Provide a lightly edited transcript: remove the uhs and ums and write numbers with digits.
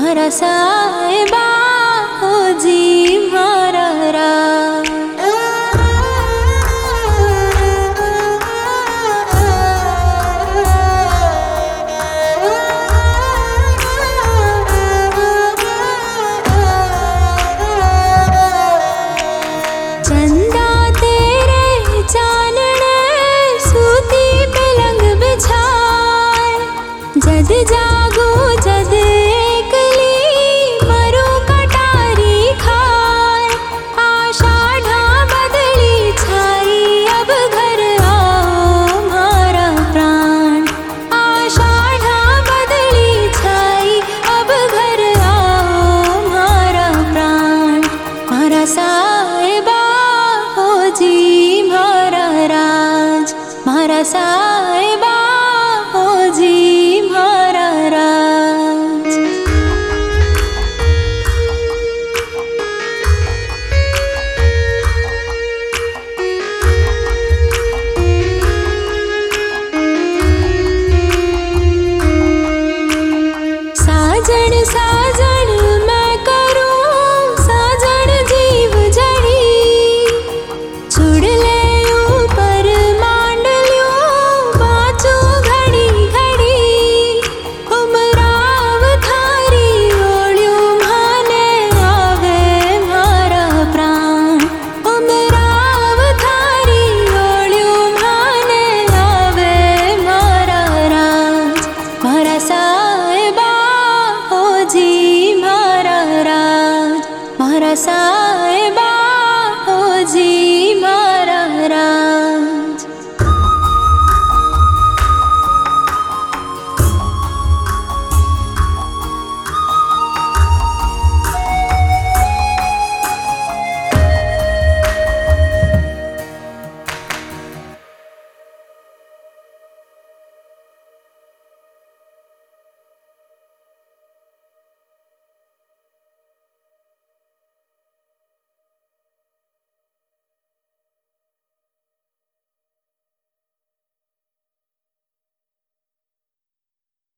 मारा साहिबा हो जी मारा राज। चंदा तेरे चानने सूती पलंग बिछाए, जद जागो जद एकली मरो कटारी खाए। आषाढ़ा बदली छाई अब घर आओ मारा प्राण। आषाढ़ा बदली छाई अब घर आओ मारा प्राण। मारा साहिबा हो जी मारा राज। मारा साहिबा हो जी मारा राज। साजन साजन मैं करूं साजन जीव जड़ी। छुड़ ले ऊपर मांड ल्यूं बाचो घड़ी घड़ी। उमराव थारी ओळ्यूं माने आवे मारा प्राण। उमराव थारी ओळ्यूं माने आवे मारा राज। मारा साहिबा हो जी मारा राज। मारा साहिबा हो जी मारा राज।